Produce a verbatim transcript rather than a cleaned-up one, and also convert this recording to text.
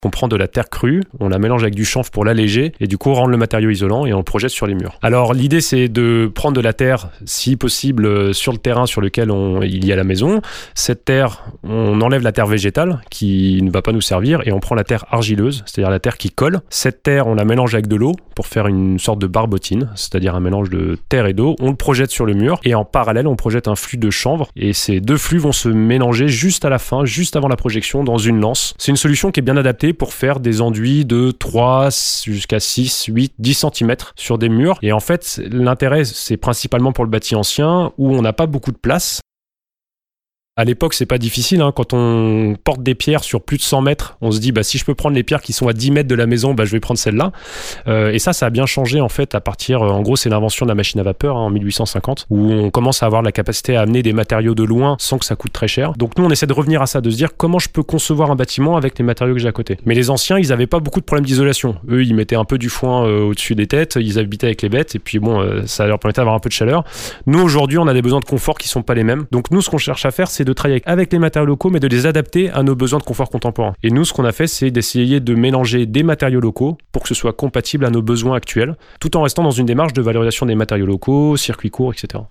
On prend de la terre crue, on la mélange avec du chanvre pour l'alléger et du coup rendre le matériau isolant et on le projette sur les murs. Alors l'idée c'est de prendre de la terre, si possible, sur le terrain sur lequel on, il y a la maison. Cette terre, on enlève la terre végétale qui ne va pas nous servir et on prend la terre argileuse, c'est-à-dire la terre qui colle. Cette terre, on la mélange avec de l'eau pour faire une sorte de barbotine, c'est-à-dire un mélange de terre et d'eau. On le projette sur le mur et en parallèle, on projette un flux de chanvre et ces deux flux vont se mélanger juste à la fin, juste avant la projection dans une lance. C'est une solution qui est bien adaptée pour faire des enduits de trois jusqu'à six, huit, dix centimètres sur des murs. Et en fait, l'intérêt, c'est principalement pour le bâti ancien où on n'a pas beaucoup de place. À l'époque, c'est pas difficile, hein. Quand on porte des pierres sur plus de cent mètres, on se dit, bah, si je peux prendre les pierres qui sont à dix mètres de la maison, bah, je vais prendre celle-là. Euh, et ça, ça a bien changé, en fait, à partir, en gros, c'est l'invention de la machine à vapeur, hein, en mille huit cent cinquante, où on commence à avoir la capacité à amener des matériaux de loin sans que ça coûte très cher. Donc, nous, on essaie de revenir à ça, de se dire comment je peux concevoir un bâtiment avec les matériaux que j'ai à côté. Mais les anciens, ils avaient pas beaucoup de problèmes d'isolation. Eux, ils mettaient un peu du foin euh, au-dessus des têtes, ils habitaient avec les bêtes, et puis bon, euh, ça leur permettait d'avoir un peu de chaleur. Nous, aujourd'hui, on a des besoins de confort qui sont pas les mêmes. Donc, nous, ce qu'on cherche à faire, c'est de travailler avec les matériaux locaux, mais de les adapter à nos besoins de confort contemporain. Et nous, ce qu'on a fait, c'est d'essayer de mélanger des matériaux locaux pour que ce soit compatible à nos besoins actuels, tout en restant dans une démarche de valorisation des matériaux locaux, circuits courts, et cetera.